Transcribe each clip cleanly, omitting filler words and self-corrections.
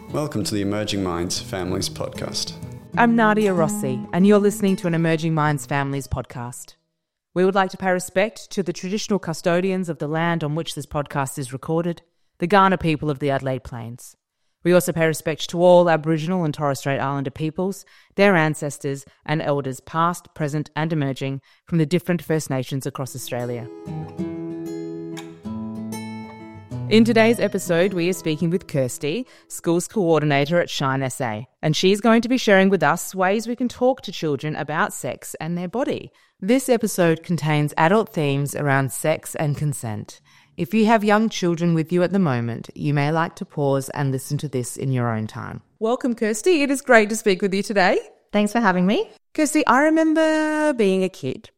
Welcome to the Emerging Minds Families Podcast. I'm Nadia Rossi, and you're listening to an Emerging Minds Families podcast. We would like to pay respect to the traditional custodians of the land on which this podcast is recorded, the Kaurna people of the Adelaide Plains. We also pay respect to all Aboriginal and Torres Strait Islander peoples, their ancestors and elders past, present and emerging from the different First Nations across Australia. In today's episode, we are speaking with Kirsty, Schools Coordinator at Shine SA, and she's going to be sharing with us ways we can talk to children about sex and their body. This episode contains adult themes around sex and consent. If you have young children with you at the moment, you may like to pause and listen to this in your own time. Welcome, Kirsty. It is great to speak with you today. Thanks for having me. Kirsty, I remember being a kid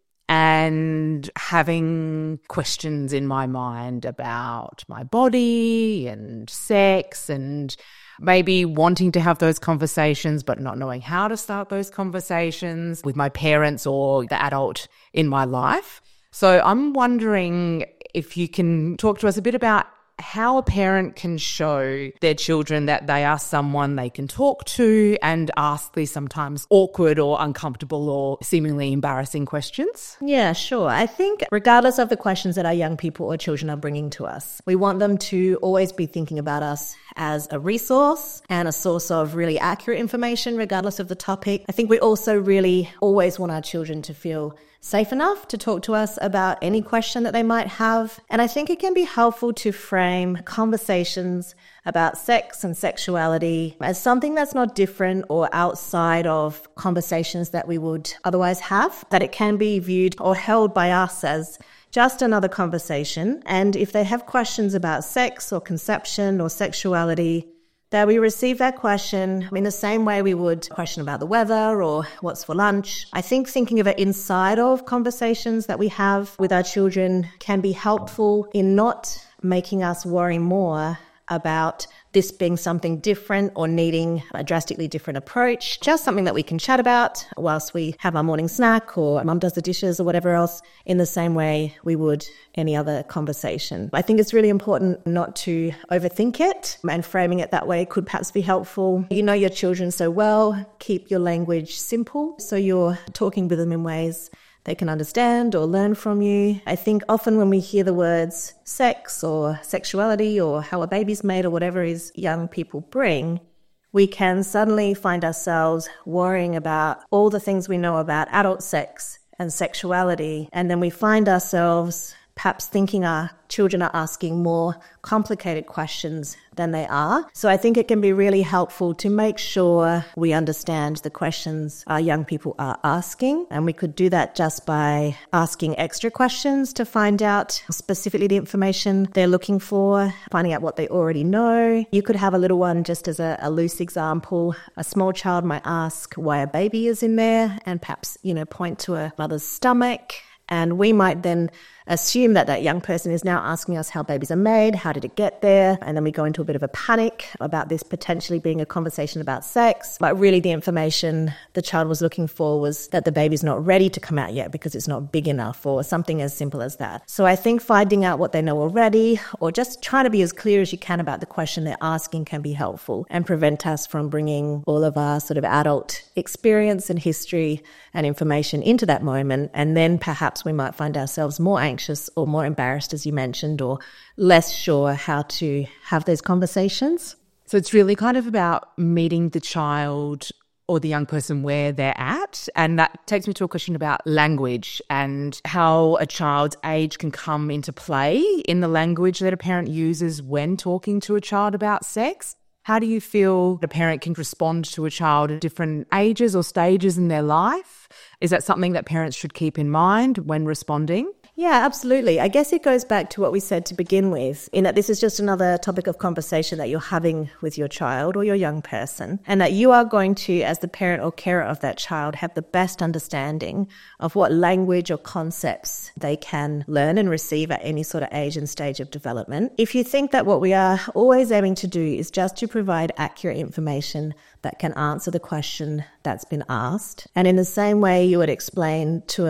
and having questions in my mind about my body and sex and maybe wanting to have those conversations but not knowing how to start those conversations with my parents or the adult in my life. So I'm wondering if you can talk to us a bit about how a parent can show their children that they are someone they can talk to and ask these sometimes awkward or uncomfortable or seemingly embarrassing questions. Yeah, sure. I think regardless of the questions that our young people or children are bringing to us, we want them to always be thinking about us as a resource and a source of really accurate information regardless of the topic. I think we also really always want our children to feel safe enough to talk to us about any question that they might have. And I think it can be helpful to frame conversations about sex and sexuality as something that's not different or outside of conversations that we would otherwise have, that it can be viewed or held by us as just another conversation. And if they have questions about sex or conception or sexuality, that we receive that question in the same way we would question about the weather or what's for lunch. I think thinking of it inside of conversations that we have with our children can be helpful in not making us worry more about this being something different or needing a drastically different approach, just something that we can chat about whilst we have our morning snack or mum does the dishes or whatever else in the same way we would any other conversation. I think it's really important not to overthink it, and framing it that way could perhaps be helpful. You know your children so well, keep your language simple so you're talking with them in ways they can understand or learn from you. I think often when we hear the words sex or sexuality or how a baby's made or whatever is young people bring, we can suddenly find ourselves worrying about all the things we know about adult sex and sexuality. And then we find ourselves perhaps thinking our children are asking more complicated questions than they are. So I think it can be really helpful to make sure we understand the questions our young people are asking. And we could do that just by asking extra questions to find out specifically the information they're looking for, finding out what they already know. You could have a little one, just as a loose example. A small child might ask why a baby is in there and perhaps, point to a mother's stomach. And we might then assume that that young person is now asking us how babies are made, how did it get there? And then we go into a bit of a panic about this potentially being a conversation about sex. But really the information the child was looking for was that the baby's not ready to come out yet because it's not big enough or something as simple as that. So I think finding out what they know already or just trying to be as clear as you can about the question they're asking can be helpful and prevent us from bringing all of our sort of adult experience and history and information into that moment. And then perhaps we might find ourselves more anxious or more embarrassed, as you mentioned, or less sure how to have those conversations. So it's really kind of about meeting the child or the young person where they're at. And that takes me to a question about language and how a child's age can come into play in the language that a parent uses when talking to a child about sex. How do you feel a parent can respond to a child at different ages or stages in their life? Is that something that parents should keep in mind when responding? Yeah, absolutely. I guess it goes back to what we said to begin with, in that this is just another topic of conversation that you're having with your child or your young person, and that you are going to, as the parent or carer of that child, have the best understanding of what language or concepts they can learn and receive at any sort of age and stage of development. If you think that what we are always aiming to do is just to provide accurate information that can answer the question that's been asked, and in the same way you would explain to a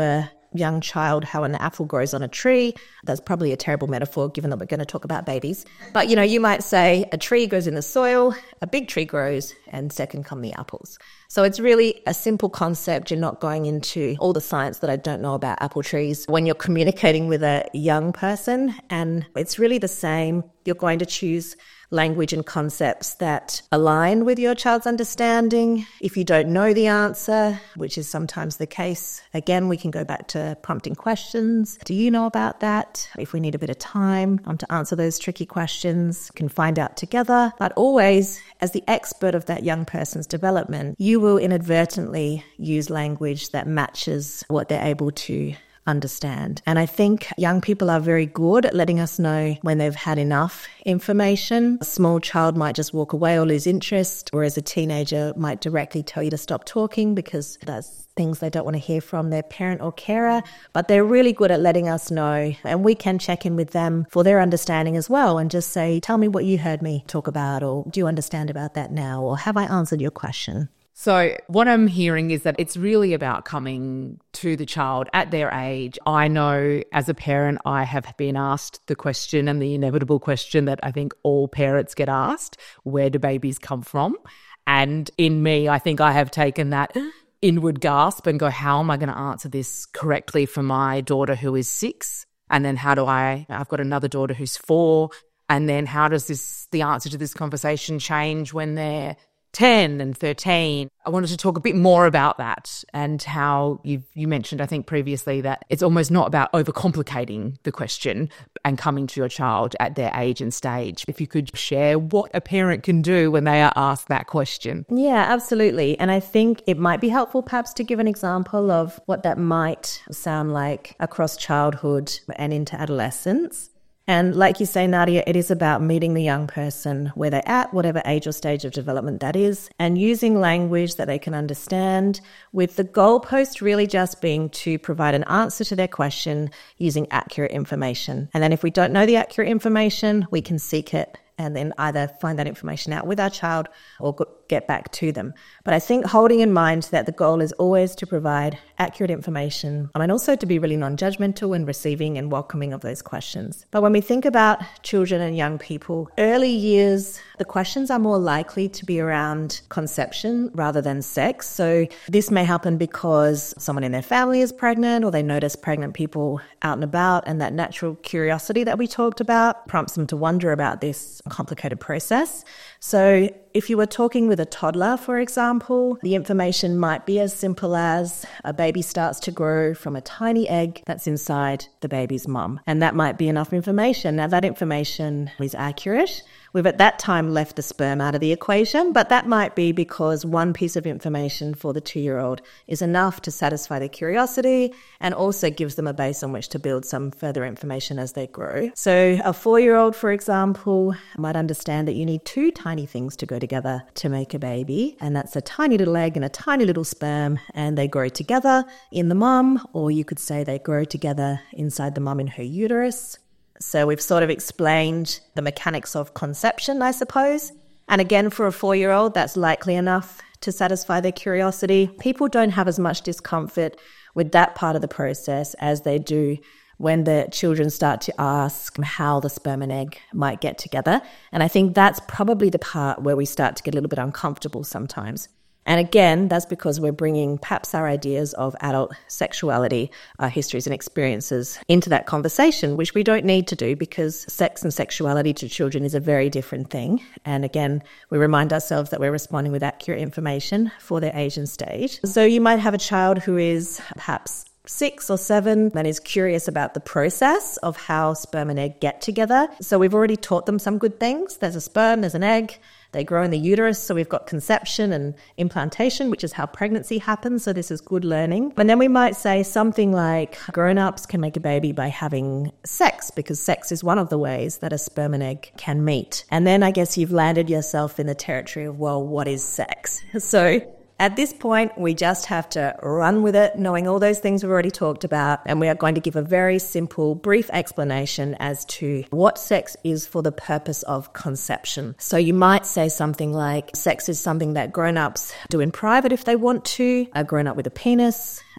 young child how an apple grows on a tree. That's probably a terrible metaphor given that we're going to talk about babies. But, you might say a tree goes in the soil, a big tree grows, and second come the apples. So it's really a simple concept. You're not going into all the science that I don't know about apple trees when you're communicating with a young person. And it's really the same. You're going to choose language and concepts that align with your child's understanding. If you don't know the answer, which is sometimes the case, again, we can go back to prompting questions. Do you know about that? If we need a bit of time to answer those tricky questions, can find out together. But always, as the expert of that young person's development, you will inadvertently use language that matches what they're able to understand. And I think young people are very good at letting us know when they've had enough information. A small child might just walk away or lose interest, whereas a teenager might directly tell you to stop talking because that's things they don't want to hear from their parent or carer. But they're really good at letting us know, and we can check in with them for their understanding as well and just say, tell me what you heard me talk about, or do you understand about that now, or have I answered your question? So what I'm hearing is that it's really about coming to the child at their age. I know as a parent, I have been asked the question, and the inevitable question that I think all parents get asked, where do babies come from? And in me, I think I have taken that inward gasp and go, how am I going to answer this correctly for my daughter who is 6? And then I've got another daughter who's 4. And then how does the answer to this conversation change when they're 10 and 13. I wanted to talk a bit more about that and how you mentioned, I think previously, that it's almost not about overcomplicating the question and coming to your child at their age and stage. If you could share what a parent can do when they are asked that question. Yeah, absolutely. And I think it might be helpful perhaps to give an example of what that might sound like across childhood and into adolescence. And like you say, Nadia, it is about meeting the young person where they're at, whatever age or stage of development that is, and using language that they can understand, with the goalpost really just being to provide an answer to their question using accurate information. And then if we don't know the accurate information, we can seek it and then either find that information out with our child or get back to them. But I think holding in mind that the goal is always to provide accurate information and also to be really non-judgmental and receiving and welcoming of those questions. But when we think about children and young people, early years, the questions are more likely to be around conception rather than sex. So this may happen because someone in their family is pregnant, or they notice pregnant people out and about, and that natural curiosity that we talked about prompts them to wonder about this complicated process. So if you were talking with a toddler, for example, the information might be as simple as a baby starts to grow from a tiny egg that's inside the baby's mum. And that might be enough information. Now, that information is accurate. We've at that time left the sperm out of the equation, but that might be because one piece of information for the 2-year-old is enough to satisfy their curiosity and also gives them a base on which to build some further information as they grow. So a 4-year-old, for example, might understand that you need 2 tiny things to go together to make a baby, and that's a tiny little egg and a tiny little sperm, and they grow together in the mum, or you could say they grow together inside the mum in her uterus. So we've sort of explained the mechanics of conception, I suppose. And again, for a 4-year-old, that's likely enough to satisfy their curiosity. People don't have as much discomfort with that part of the process as they do when the children start to ask how the sperm and egg might get together. And I think that's probably the part where we start to get a little bit uncomfortable sometimes. And again, that's because we're bringing perhaps our ideas of adult sexuality, our histories and experiences into that conversation, which we don't need to do because sex and sexuality to children is a very different thing. And again, we remind ourselves that we're responding with accurate information for their age and stage. So you might have a child who is perhaps 6 or 7 and is curious about the process of how sperm and egg get together. So we've already taught them some good things. There's a sperm, there's an egg. They grow in the uterus, so we've got conception and implantation, which is how pregnancy happens, so this is good learning. And then we might say something like grown-ups can make a baby by having sex, because sex is one of the ways that a sperm and egg can meet. And then I guess you've landed yourself in the territory of, well, what is sex? So at this point, we just have to run with it, knowing all those things we've already talked about, and we are going to give a very simple, brief explanation as to what sex is for the purpose of conception. So you might say something like, sex is something that grown-ups do in private if they want to, a grown-up with a penis,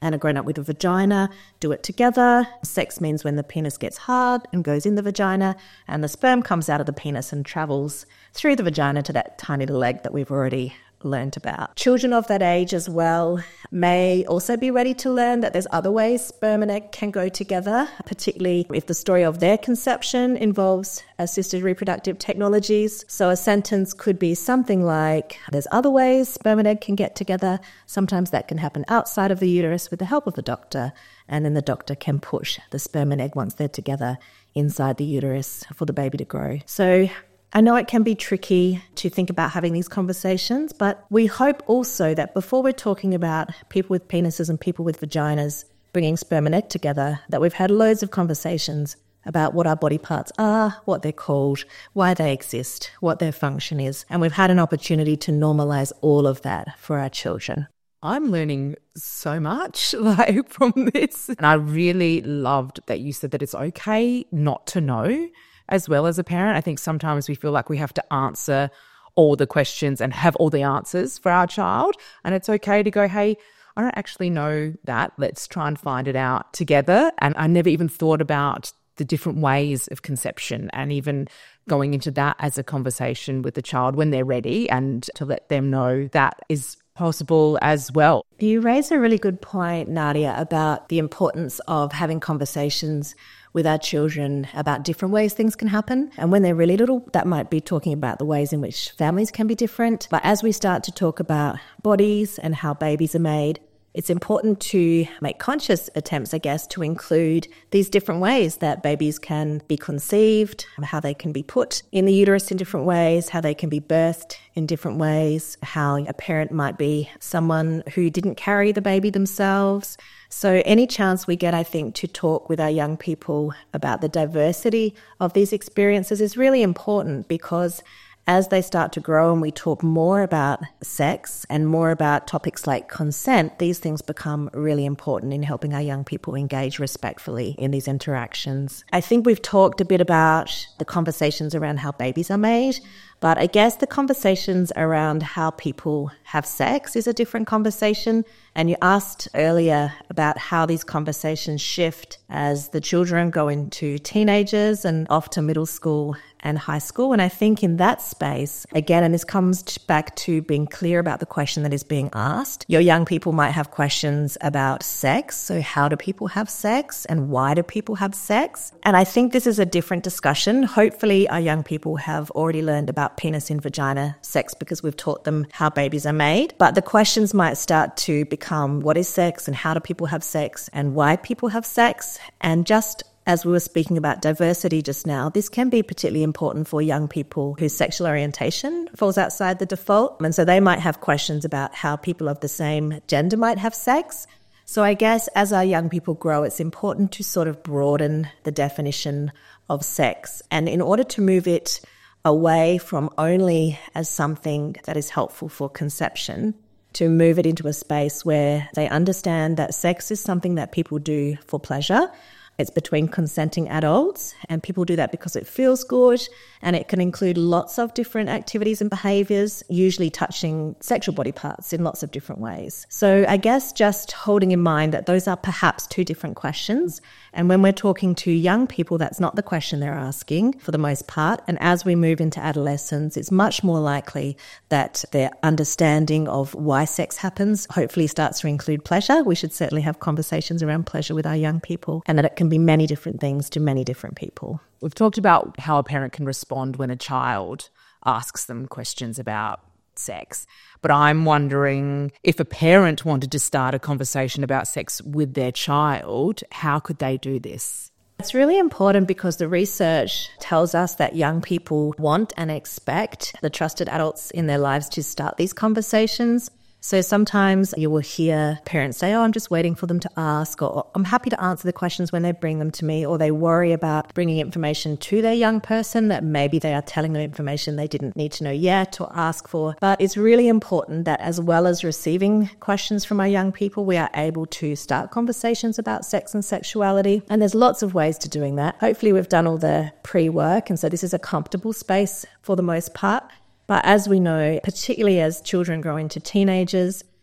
and a grown-up with a vagina do it together. Sex means when the penis gets hard and goes in the vagina, and the sperm comes out of the penis and travels through the vagina to that tiny little egg that we've already learned about. Children of that age as well may also be ready to learn that there's other ways sperm and egg can go together, particularly if the story of their conception involves assisted reproductive technologies. So a sentence could be something like, there's other ways sperm and egg can get together. Sometimes that can happen outside of the uterus with the help of the doctor, and then the doctor can push the sperm and egg once they're together inside the uterus for the baby to grow. So I know it can be tricky to think about having these conversations, but we hope also that before we're talking about people with penises and people with vaginas bringing sperm and egg together, that we've had loads of conversations about what our body parts are, what they're called, why they exist, what their function is. And we've had an opportunity to normalize all of that for our children. I'm learning so much from this. And I really loved that you said that it's okay not to know. As well as a parent, I think sometimes we feel like we have to answer all the questions and have all the answers for our child. And it's okay to go, hey, I don't actually know that. Let's try and find it out together. And I never even thought about the different ways of conception and even going into that as a conversation with the child when they're ready, and to let them know that is possible as well. You raise a really good point, Nadia, about the importance of having conversations with our children about different ways things can happen. And when they're really little, that might be talking about the ways in which families can be different. But as we start to talk about bodies and how babies are made, it's important to make conscious attempts, I guess, to include these different ways that babies can be conceived, how they can be put in the uterus in different ways, how they can be birthed in different ways, how a parent might be someone who didn't carry the baby themselves. So any chance we get, I think, to talk with our young people about the diversity of these experiences is really important, because as they start to grow and we talk more about sex and more about topics like consent, these things become really important in helping our young people engage respectfully in these interactions. I think we've talked a bit about the conversations around how babies are made, but I guess the conversations around how people have sex is a different conversation. And you asked earlier about how these conversations shift as the children go into teenagers and off to middle school and high school. And I think in that space, again, and this comes back to being clear about the question that is being asked, your young people might have questions about sex. So how do people have sex and why do people have sex? And I think this is a different discussion. Hopefully our young people have already learned about penis and vagina sex because we've taught them how babies are made. But the questions might start to become, what is sex and how do people have sex and why people have sex? And just as we were speaking about diversity just now, this can be particularly important for young people whose sexual orientation falls outside the default. And so they might have questions about how people of the same gender might have sex. So I guess as our young people grow, it's important to sort of broaden the definition of sex. And in order to move it away from only as something that is helpful for conception, to move it into a space where they understand that sex is something that people do for pleasure. It's between consenting adults, and people do that because it feels good, and it can include lots of different activities and behaviours, usually touching sexual body parts in lots of different ways. So I guess just holding in mind that those are perhaps two different questions, and when we're talking to young people, that's not the question they're asking for the most part. And as we move into adolescence, it's much more likely that their understanding of why sex happens hopefully starts to include pleasure. We should certainly have conversations around pleasure with our young people, and that it can be many different things to many different people. We've talked about how a parent can respond when a child asks them questions about sex, but I'm wondering if a parent wanted to start a conversation about sex with their child, how could they do this? It's really important because the research tells us that young people want and expect the trusted adults in their lives to start these conversations. So sometimes you will hear parents say, I'm just waiting for them to ask, or I'm happy to answer the questions when they bring them to me, or they worry about bringing information to their young person that maybe they are telling them information they didn't need to know yet or ask for. But it's really important that as well as receiving questions from our young people, we are able to start conversations about sex and sexuality. And there's lots of ways to doing that. Hopefully we've done all the pre-work, and so this is a comfortable space for the most part. But as we know, particularly as children grow into teenagers,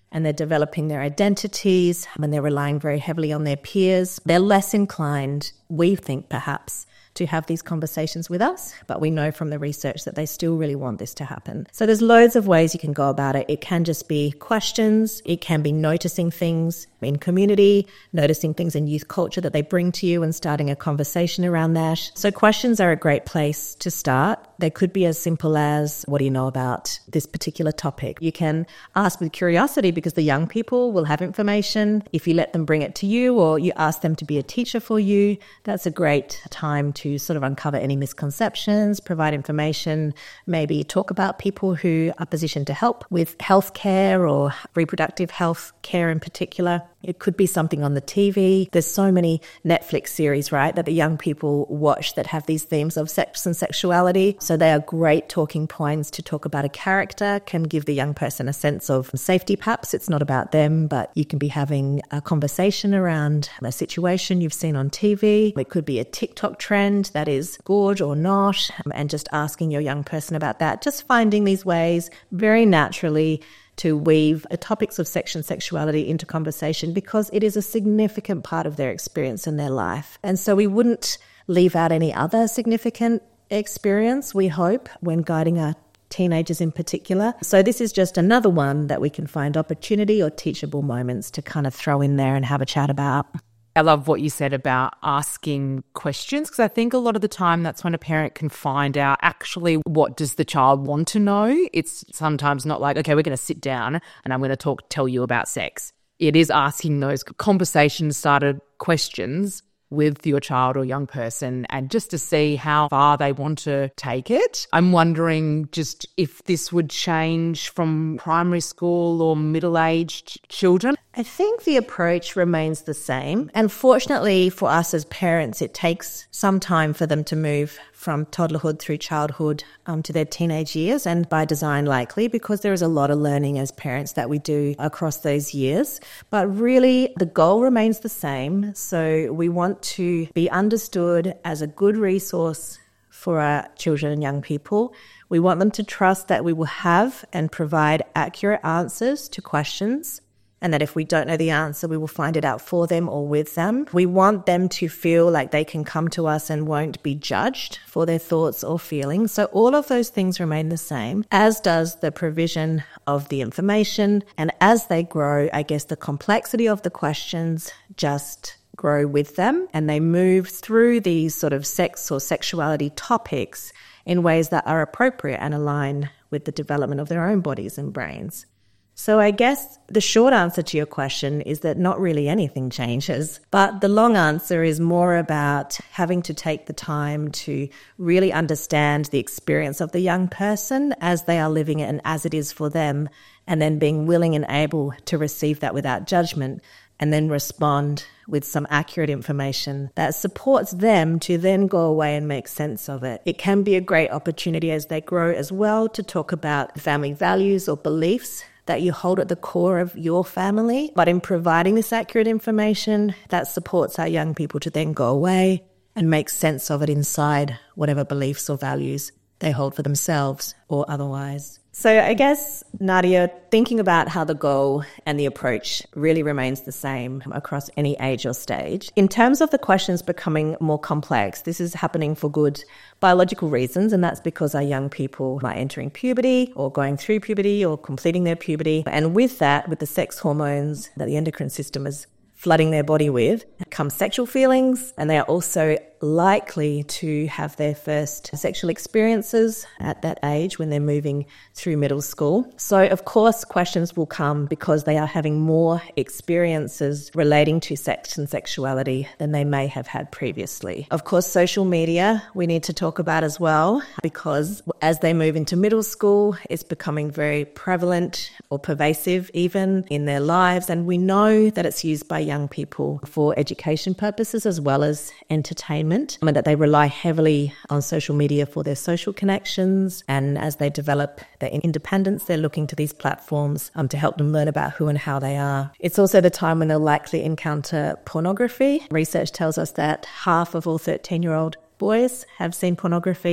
and they're developing their identities and they're relying very heavily on their peers, they're less inclined, we think perhaps, to have these conversations with us, but we know from the research that they still really want this to happen. So there's loads of ways you can go about it. It can just be questions. It can be noticing things in community, noticing things in youth culture that they bring to you and starting a conversation around that. So questions are a great place to start. They could be as simple as, what do you know about this particular topic? You can ask with curiosity because the young people will have information. If you let them bring it to you or you ask them to be a teacher for you, that's a great time to sort of uncover any misconceptions, provide information, maybe talk about people who are positioned to help with healthcare or reproductive health care in particular. It could be something on the TV. There's so many Netflix series, right, that the young people watch that have these themes of sex and sexuality. So they are great talking points to talk about a character, can give the young person a sense of safety perhaps. It's not about them, but you can be having a conversation around a situation you've seen on TV. It could be a TikTok trend that is gorge or not, and just asking your young person about that. Just finding these ways very naturally to weave topics of sex and sexuality into conversation because it is a significant part of their experience in their life. And so we wouldn't leave out any other significant experience, we hope, when guiding our teenagers in particular. So this is just another one that we can find opportunity or teachable moments to kind of throw in there and have a chat about. I love what you said about asking questions because I think a lot of the time that's when a parent can find out actually what does the child want to know. It's sometimes not like, okay, we're going to sit down and I'm going to tell you about sex. It is asking those conversation-started questions with your child or young person and just to see how far they want to take it. I'm wondering just if this would change from primary school or middle-aged children. I think the approach remains the same. And fortunately for us as parents, it takes some time for them to move from toddlerhood through childhood to their teenage years, and by design likely, because there is a lot of learning as parents that we do across those years. But really, the goal remains the same. So we want to be understood as a good resource for our children and young people. We want them to trust that we will have and provide accurate answers to questions, and that if we don't know the answer, we will find it out for them or with them. We want them to feel like they can come to us and won't be judged for their thoughts or feelings. So all of those things remain the same, as does the provision of the information. And as they grow, I guess the complexity of the questions just grow with them, and they move through these sort of sex or sexuality topics in ways that are appropriate and align with the development of their own bodies and brains. So I guess the short answer to your question is that not really anything changes, but the long answer is more about having to take the time to really understand the experience of the young person as they are living it and as it is for them, and then being willing and able to receive that without judgment and then respond with some accurate information that supports them to then go away and make sense of it. It can be a great opportunity as they grow as well to talk about family values or beliefs that you hold at the core of your family. But in providing this accurate information, that supports our young people to then go away and make sense of it inside whatever beliefs or values they hold for themselves or otherwise. So I guess, Nadia, thinking about how the goal and the approach really remains the same across any age or stage. In terms of the questions becoming more complex, this is happening for good biological reasons, and that's because our young people are entering puberty or going through puberty or completing their puberty. And with that, with the sex hormones that the endocrine system is flooding their body with, come sexual feelings, and they are also likely to have their first sexual experiences at that age when they're moving through middle school. So, of course, questions will come because they are having more experiences relating to sex and sexuality than they may have had previously. Of course, social media we need to talk about as well, because as they move into middle school, it's becoming very prevalent or pervasive even in their lives. And we know that it's used by young people for education purposes as well as entertainment, and that they rely heavily on social media for their social connections. And as they develop their independence, they're looking to these platforms to help them learn about who and how they are. It's also the time when they'll likely encounter pornography. Research tells us that half of all 13-year-old boys have seen pornography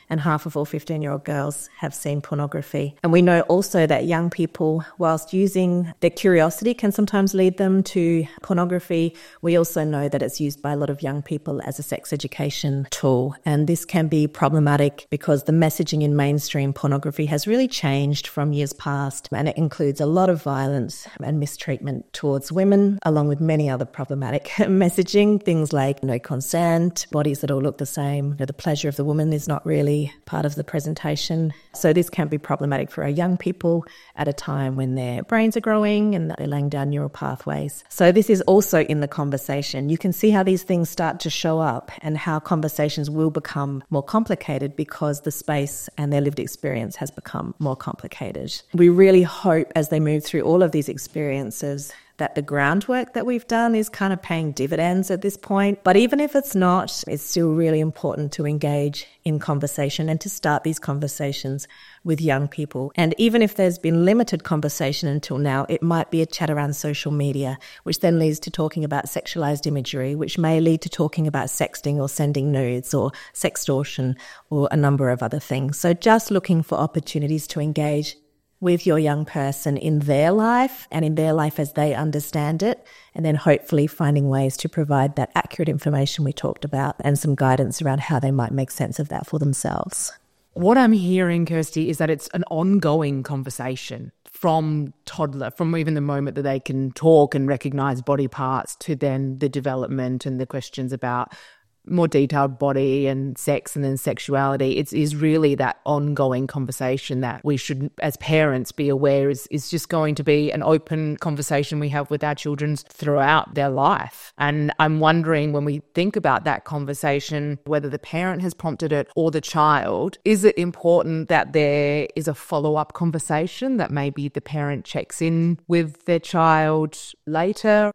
and half of all 15-year-old girls have seen pornography. And we know also that young people, whilst using their curiosity can sometimes lead them to pornography, we also know that it's used by a lot of young people as a sex education tool. And this can be problematic because the messaging in mainstream pornography has really changed from years past, and it includes a lot of violence and mistreatment towards women, along with many other problematic messaging, things like no consent, bodies that all look the same, the pleasure of the woman is not really part of the presentation. So this can be problematic for our young people at a time when their brains are growing and they're laying down neural pathways. So this is also in the conversation. You can see how these things start to show up and how conversations will become more complicated because the space and their lived experience has become more complicated. We really hope as they move through all of these experiences that the groundwork that we've done is kind of paying dividends at this point. But even if it's not, it's still really important to engage in conversation and to start these conversations with young people. And even if there's been limited conversation until now, it might be a chat around social media, which then leads to talking about sexualized imagery, which may lead to talking about sexting or sending nudes or sextortion or a number of other things. So just looking for opportunities to engage with your young person in their life and in their life as they understand it, and then hopefully finding ways to provide that accurate information we talked about and some guidance around how they might make sense of that for themselves. What I'm hearing, Kirsty, is that it's an ongoing conversation from toddler, from even the moment that they can talk and recognise body parts to then the development and the questions about more detailed body and sex and then sexuality. It is really that ongoing conversation that we should, as parents, be aware is just going to be an open conversation we have with our children throughout their life. And I'm wondering, when we think about that conversation, whether the parent has prompted it or the child, is it important that there is a follow-up conversation that maybe the parent checks in with their child later?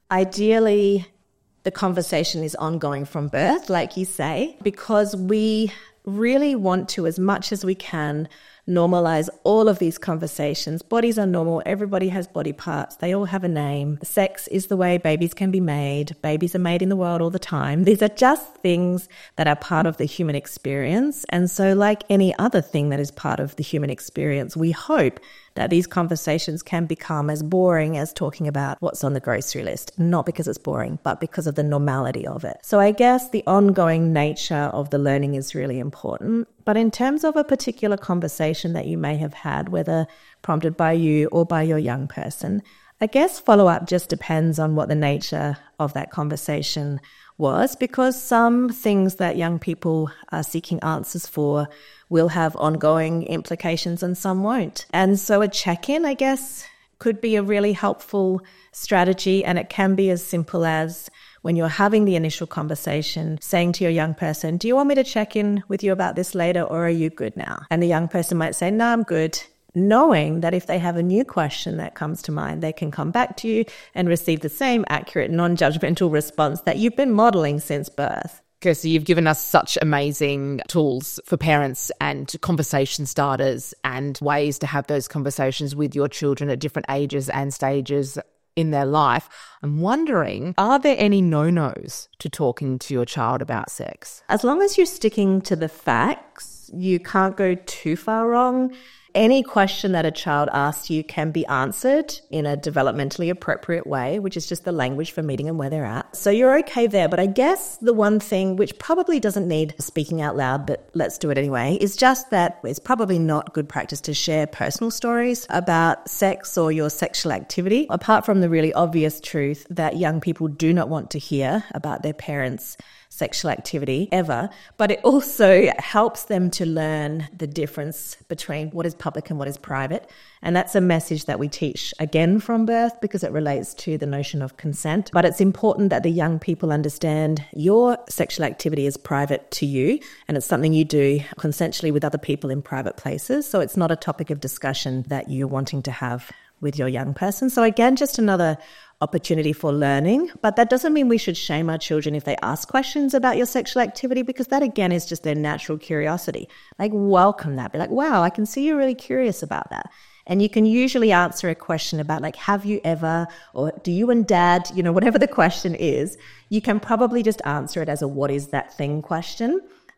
Ideally, the conversation is ongoing from birth, like you say, because we really want to, as much as we can, normalize all of these conversations. Bodies are normal. Everybody has body parts. They all have a name. Sex is the way babies can be made. Babies are made in the world all the time. These are just things that are part of the human experience. And so like any other thing that is part of the human experience, we hope that these conversations can become as boring as talking about what's on the grocery list, not because it's boring, but because of the normality of it. So I guess the ongoing nature of the learning is really important. But in terms of a particular conversation that you may have had, whether prompted by you or by your young person, I guess follow-up just depends on what the nature of that conversation was, because some things that young people are seeking answers for will have ongoing implications and some won't. And so a check-in, I guess, could be a really helpful strategy, and it can be as simple as, when you're having the initial conversation, saying to your young person, do you want me to check in with you about this later, or are you good now? And the young person might say, no, I'm good, knowing that if they have a new question that comes to mind, they can come back to you and receive the same accurate, non-judgmental response that you've been modelling since birth. Kirsty, you've given us such amazing tools for parents and conversation starters and ways to have those conversations with your children at different ages and stages in their life. I'm wondering, are there any no-nos to talking to your child about sex? As long as you're sticking to the facts, you can't go too far wrong. Any question that a child asks you can be answered in a developmentally appropriate way, which is just the language for meeting them where they're at. So you're okay there. But I guess the one thing, which probably doesn't need speaking out loud, but let's do it anyway, is just that it's probably not good practice to share personal stories about sex or your sexual activity, apart from the really obvious truth that young people do not want to hear about their parents' sexual activity ever, but it also helps them to learn the difference between what is public and what is private. And that's a message that we teach again from birth because it relates to the notion of consent. But it's important that the young people understand your sexual activity is private to you, and it's something you do consensually with other people in private places. So it's not a topic of discussion that you're wanting to have with your young person. So again, just another opportunity for learning, but that doesn't mean we should shame our children if they ask questions about your sexual activity, because that again is just their natural curiosity. Like, welcome that. Be like, wow, I can see you're really curious about that. And you can usually answer a question about like, have you ever, or do you and dad, whatever the question is, you can probably just answer it as a what is that thing question.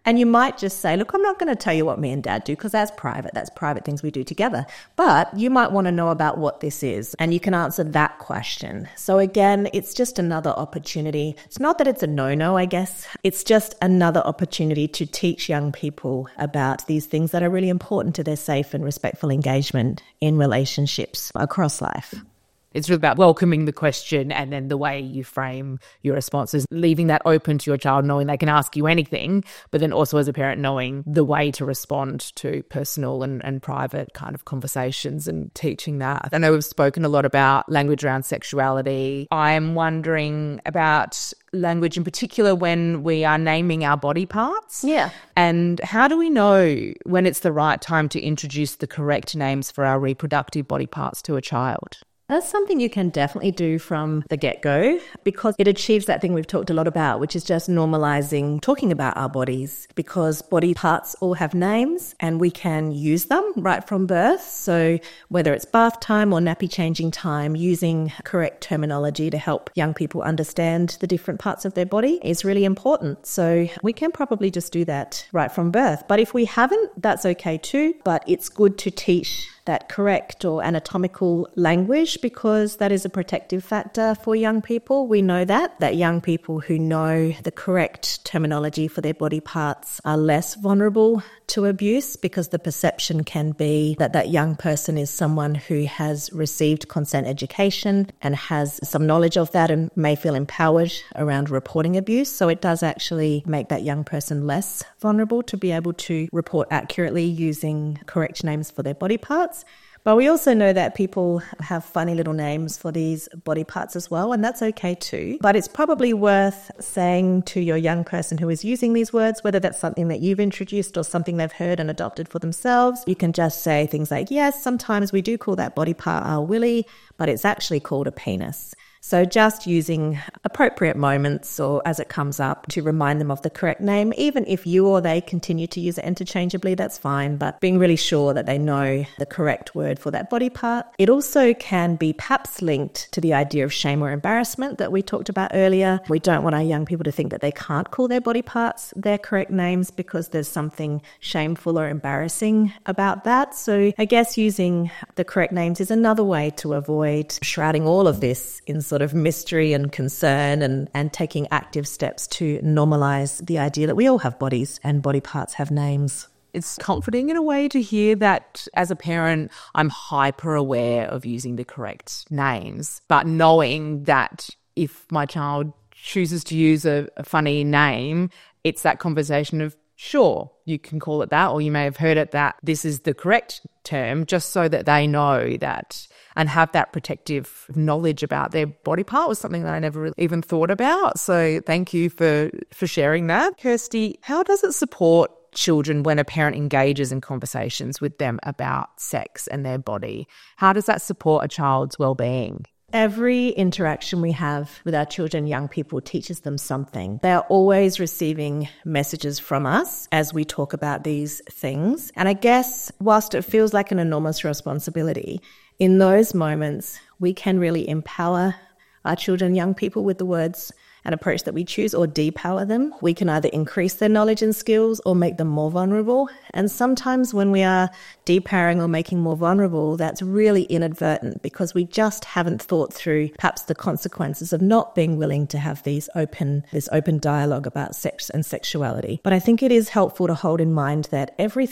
And you might just say, look, I'm not going to tell you what me and dad do because that's private. That's private things we do together. But you might want to know about what this is, and you can answer that question. So again, it's just another opportunity. It's not that it's a no-no, I guess. It's just another opportunity to teach young people about these things that are really important to their safe and respectful engagement in relationships across life. It's really about welcoming the question and then the way you frame your responses, leaving that open to your child, knowing they can ask you anything, but then also as a parent knowing the way to respond to personal and private kind of conversations and teaching that. I know we've spoken a lot about language around sexuality. I'm wondering about language in particular when we are naming our body parts. Yeah. And how do we know when it's the right time to introduce the correct names for our reproductive body parts to a child? That's something you can definitely do from the get-go because it achieves that thing we've talked a lot about, which is just normalizing talking about our bodies, because body parts all have names and we can use them right from birth. So whether it's bath time or nappy changing time, using correct terminology to help young people understand the different parts of their body is really important. So we can probably just do that right from birth. But if we haven't, that's okay too. But it's good to teach that correct or anatomical language because that is a protective factor for young people. We know that young people who know the correct terminology for their body parts are less vulnerable to abuse because the perception can be that that young person is someone who has received consent education and has some knowledge of that and may feel empowered around reporting abuse. So it does actually make that young person less vulnerable to be able to report accurately using correct names for their body parts. But we also know that people have funny little names for these body parts as well, and that's okay too. But it's probably worth saying to your young person who is using these words, whether that's something that you've introduced or something they've heard and adopted for themselves, you can just say things like, yes, sometimes we do call that body part our willy, but it's actually called a penis. So just using appropriate moments or as it comes up to remind them of the correct name, even if you or they continue to use it interchangeably, that's fine, but being really sure that they know the correct word for that body part. It also can be perhaps linked to the idea of shame or embarrassment that we talked about earlier. We don't want our young people to think that they can't call their body parts their correct names because there's something shameful or embarrassing about that. So I guess using the correct names is another way to avoid shrouding all of this in sort of mystery and concern and taking active steps to normalize the idea that we all have bodies and body parts have names. It's comforting in a way to hear that as a parent, I'm hyper aware of using the correct names, but knowing that if my child chooses to use a funny name, it's that conversation of, sure, you can call it that, or you may have heard it that this is the correct term, just so that they know that and have that protective knowledge about their body part was something that I never really even thought about. So thank you for sharing that. Kirsty, how does it support children when a parent engages in conversations with them about sex and their body? How does that support a child's well-being? Every interaction we have with our children, young people, teaches them something. They are always receiving messages from us as we talk about these things. And I guess whilst it feels like an enormous responsibility, in those moments, we can really empower our children, young people with the words and approach that we choose or depower them. We can either increase their knowledge and skills or make them more vulnerable. And sometimes when we are depowering or making more vulnerable, that's really inadvertent because we just haven't thought through perhaps the consequences of not being willing to have this open dialogue about sex and sexuality. But I think it is helpful to hold in mind that every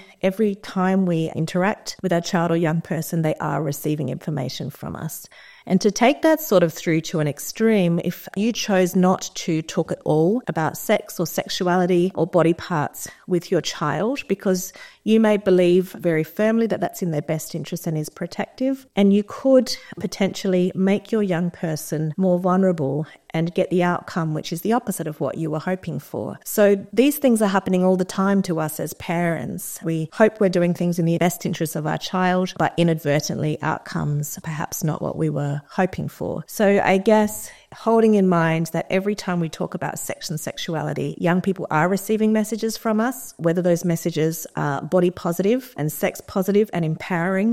time we interact with our child or young person, they are receiving information from us. And to take that sort of through to an extreme, if you chose not to talk at all about sex or sexuality or body parts with your child because you may believe very firmly that that's in their best interest and is protective, and you could potentially make your young person more vulnerable and get the outcome which is the opposite of what you were hoping for. So these things are happening all the time to us as parents. We hope we're doing things in the best interest of our child, but inadvertently outcomes perhaps not what we were hoping for. So I guess holding in mind that every time we talk about sex and sexuality, young people are receiving messages from us, whether those messages are body positive and sex positive and empowering,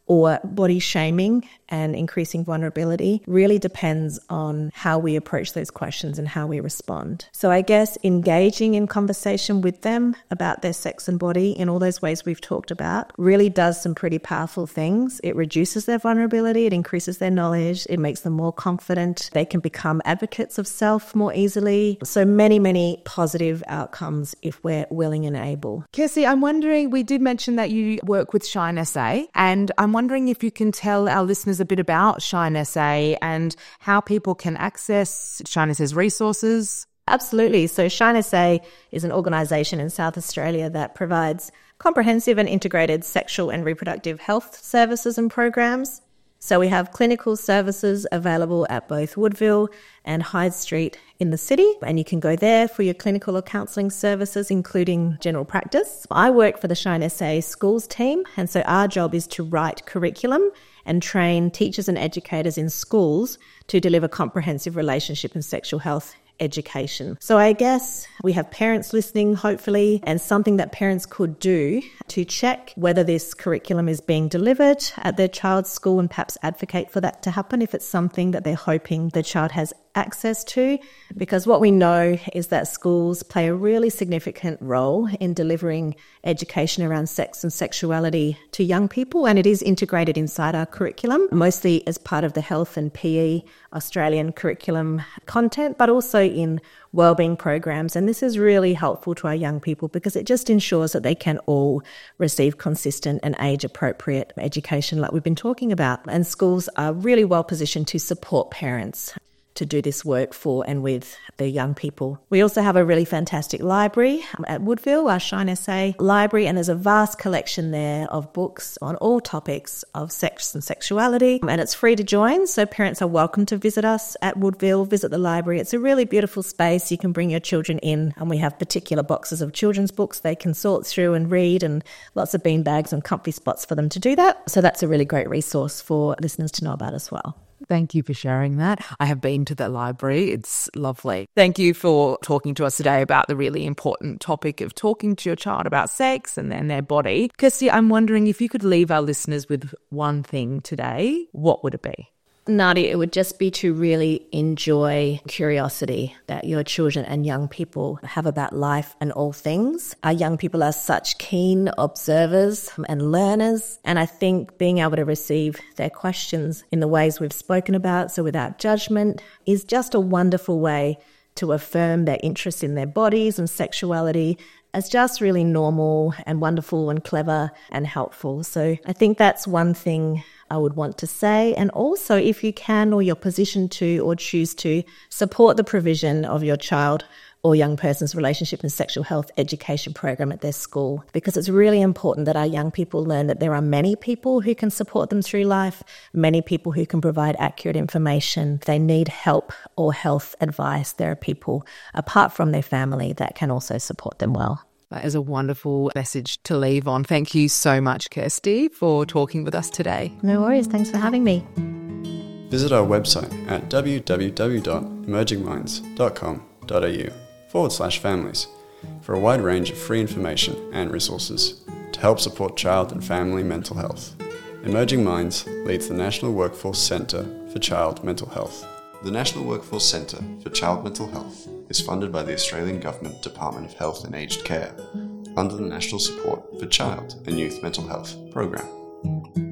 or body shaming and increasing vulnerability really depends on how we approach those questions and how we respond. So I guess engaging in conversation with them about their sex and body in all those ways we've talked about really does some pretty powerful things. It reduces their vulnerability, it increases their knowledge, it makes them more confident, they can become advocates of self more easily. So many, many positive outcomes if we're willing and able. Kirsty, I'm wondering, we did mention that you work with Shine SA, and I'm wondering if you can tell our listeners a bit about Shine SA and how people can access Shine SA's resources. Absolutely. So Shine SA is an organisation in South Australia that provides comprehensive and integrated sexual and reproductive health services and programs. So we have clinical services available at both Woodville and Hyde Street in the city, and you can go there for your clinical or counselling services, including general practice. I work for the Shine SA schools team, and so our job is to write curriculum and train teachers and educators in schools to deliver comprehensive relationship and sexual health education. So I guess we have parents listening, hopefully, and something that parents could do to check whether this curriculum is being delivered at their child's school and perhaps advocate for that to happen if it's something that they're hoping the child has access to, because what we know is that schools play a really significant role in delivering education around sex and sexuality to young people, and it is integrated inside our curriculum, mostly as part of the health and PE Australian curriculum content, but also in wellbeing programs. And this is really helpful to our young people because it just ensures that they can all receive consistent and age-appropriate education like we've been talking about. And schools are really well positioned to support parents to do this work for and with the young people. We also have a really fantastic library at Woodville, our Shine SA library, and there's a vast collection there of books on all topics of sex and sexuality, and it's free to join, so parents are welcome to visit us at Woodville, visit the library. It's a really beautiful space. You can bring your children in, and we have particular boxes of children's books they can sort through and read, and lots of bean bags and comfy spots for them to do that. So that's a really great resource for listeners to know about as well. Thank you for sharing that. I have been to the library. It's lovely. Thank you for talking to us today about the really important topic of talking to your child about sex and then their body. Kirsty, I'm wondering if you could leave our listeners with one thing today, what would it be? Nadia, it would just be to really enjoy curiosity that your children and young people have about life and all things. Our young people are such keen observers and learners, and I think being able to receive their questions in the ways we've spoken about, so without judgment, is just a wonderful way to affirm their interest in their bodies and sexuality as just really normal and wonderful and clever and helpful. So I think that's one thing I would want to say. And also, if you can or you're positioned to or choose to, support the provision of your child or young person's relationship and sexual health education program at their school, because it's really important that our young people learn that there are many people who can support them through life, many people who can provide accurate information. If they need help or health advice, there are people apart from their family that can also support them well. That is a wonderful message to leave on. Thank you so much, Kirsty, for talking with us today. No worries. Thanks for having me. Visit our website at www.emergingminds.com.au/families for a wide range of free information and resources to help support child and family mental health. Emerging Minds leads the National Workforce Centre for Child Mental Health. The National Workforce Centre for Child Mental Health is funded by the Australian Government Department of Health and Aged Care under the National Support for Child and Youth Mental Health program.